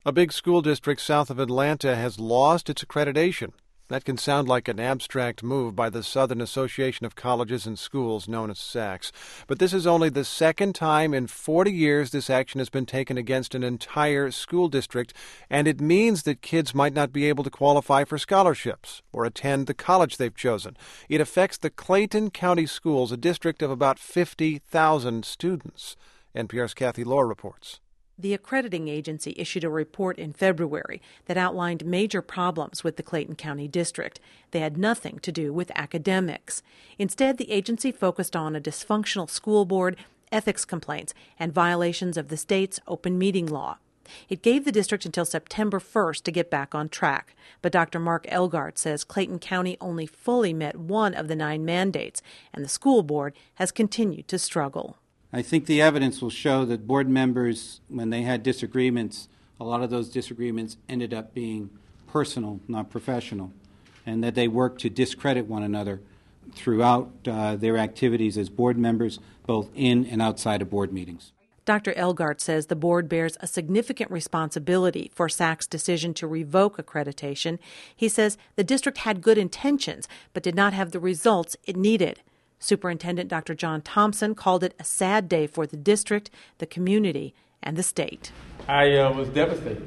A big school district south of Atlanta has lost its accreditation. That can sound like an abstract move by the Southern Association of Colleges and Schools, known as SACS. But this is only the second time in 40 years this action has been taken against an entire school district, and it means that kids might not be able to qualify for scholarships or attend the college they've chosen. It affects the Clayton County Schools, a district of about 50,000 students. NPR's Kathy Lohr reports. The accrediting agency issued a report in February that outlined major problems with the Clayton County District. They had nothing to do with academics. Instead, the agency focused on a dysfunctional school board, ethics complaints, and violations of the state's open meeting law. It gave the district until September 1st to get back on track. But Dr. Mark Elgart says Clayton County only fully met one of the 9 mandates, and the school board has continued to struggle. I think the evidence will show that board members, when they had disagreements, a lot of those disagreements ended up being personal, not professional, and that they worked to discredit one another throughout their activities as board members, both in and outside of board meetings. Dr. Elgart says the board bears a significant responsibility for SAC's decision to revoke accreditation. He says the district had good intentions, but did not have the results it needed. Superintendent Dr. John Thompson called it a sad day for the district, the community, and the state. I was devastated.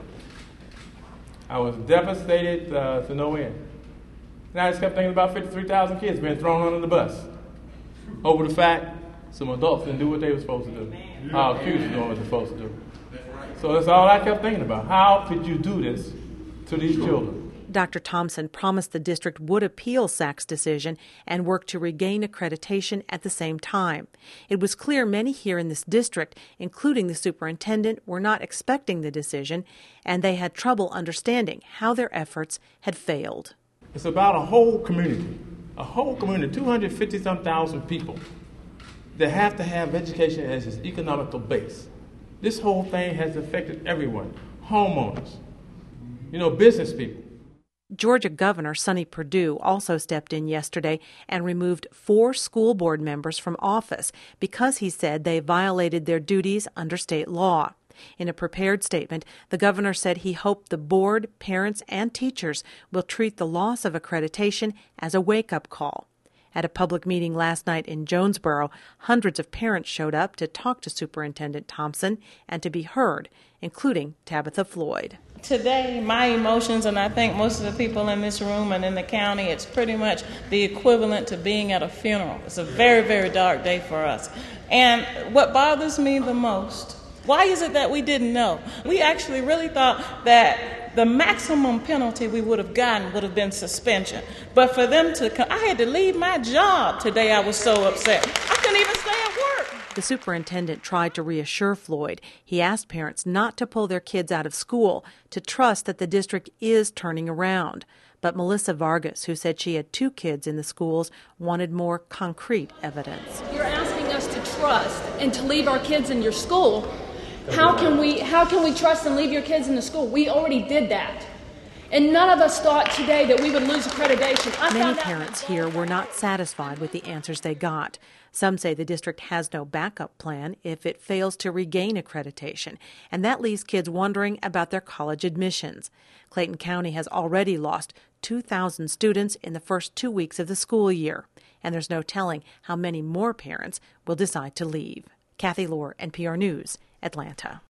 I was devastated to no end. And I just kept thinking about 53,000 kids being thrown under the bus over the fact some adults didn't do what they were supposed to do. Our accused doing what they're supposed to do. So that's all I kept thinking about. How could you do this to these children? Dr. Thompson promised the district would appeal SAC's decision and work to regain accreditation at the same time. It was clear many here in this district, including the superintendent, were not expecting the decision, and they had trouble understanding how their efforts had failed. It's about a whole community, 250-some thousand people that have to have education as its economical base. This whole thing has affected everyone, homeowners, business people. Georgia Governor Sonny Perdue also stepped in yesterday and removed 4 school board members from office because he said they violated their duties under state law. In a prepared statement, the governor said he hoped the board, parents, and teachers will treat the loss of accreditation as a wake-up call. At a public meeting last night in Jonesboro, hundreds of parents showed up to talk to Superintendent Thompson and to be heard, including Tabitha Floyd. Today, my emotions, and I think most of the people in this room and in the county, it's pretty much the equivalent to being at a funeral. It's a very, very dark day for us. And what bothers me the most, why is it that we didn't know? We actually really thought that the maximum penalty we would have gotten would have been suspension. But for them to come, I had to leave my job today. I was so upset. I couldn't even stay at work. The superintendent tried to reassure Floyd. He asked parents not to pull their kids out of school, to trust that the district is turning around. But Melissa Vargas, who said she had 2 kids in the schools, wanted more concrete evidence. You're asking us to trust and to leave our kids in your school. How can we trust and leave your kids in the school? We already did that. And none of us thought today that we would lose accreditation. Many parents here were not satisfied with the answers they got. Some say the district has no backup plan if it fails to regain accreditation, and that leaves kids wondering about their college admissions. Clayton County has already lost 2,000 students in the first 2 weeks of the school year, and there's no telling how many more parents will decide to leave. Kathy Lohr, NPR News, Atlanta.